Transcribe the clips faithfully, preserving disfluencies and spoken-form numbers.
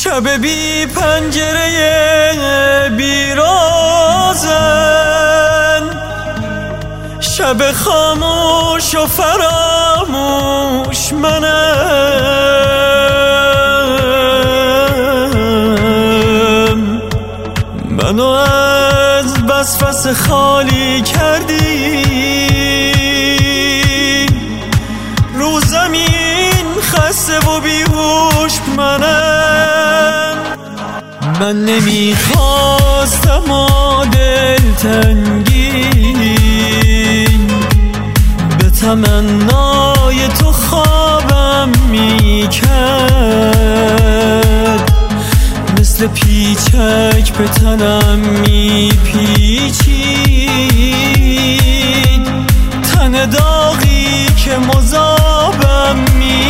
شب بی پنجره بیرازن، شب خاموش و فراموش منم. منو از بس فس خالی کردی، رو زمین خسته و بیهوش منم. من نمیخواستم و دلتنگی به تمنای تو خوابم میکرد، مثل پیچک به تنم میپیچید، تن داغی که مذابم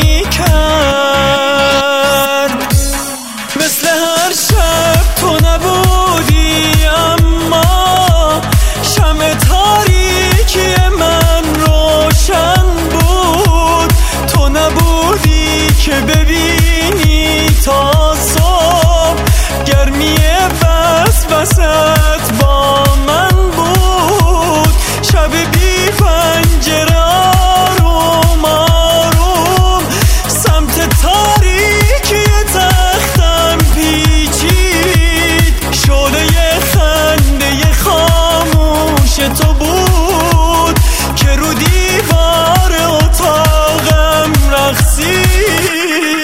میکرد. مثل هر شب تو نبودی، اما شمع تاریکی من روشن بود. تو نبودی که ببینی تا صبح، گرمی بس بست با من بود. شب بی پنجره آروم آروم سمت تاریکی تختم پیچید، شعله خنده خاموش تو بود که رو دیوار اتاقم رقصید.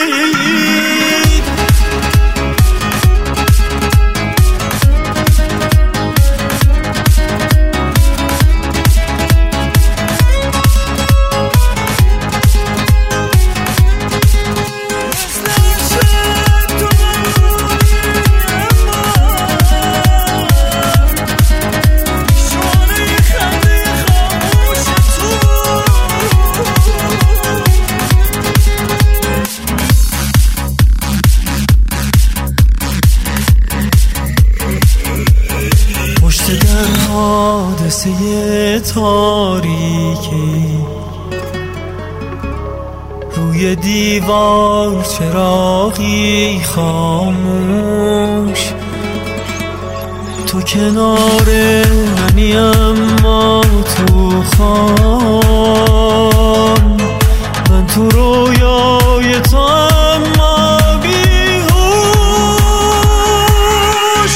در حادثه تاریکی روی دیوار چراغی خاموش، تو کنار منی اما تو خواب، من تو رویای تو اما بیهوش.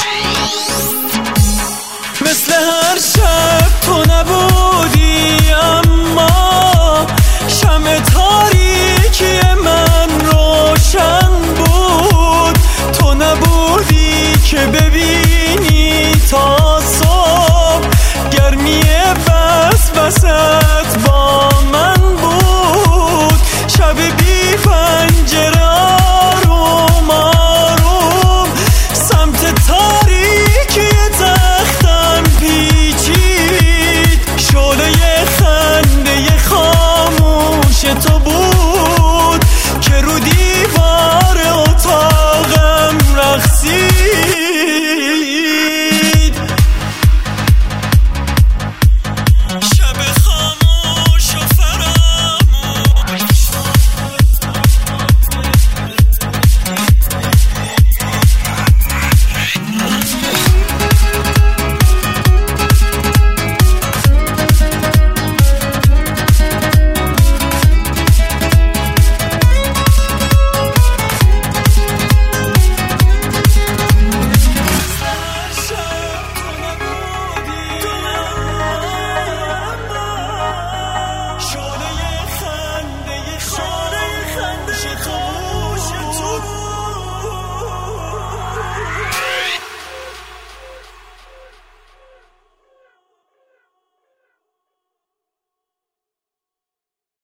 مثل هر شب تو نبودی، اما شمع تاریکی من روشن بود. تو نبودی که ببینی تا صبح، گرمی بس بسن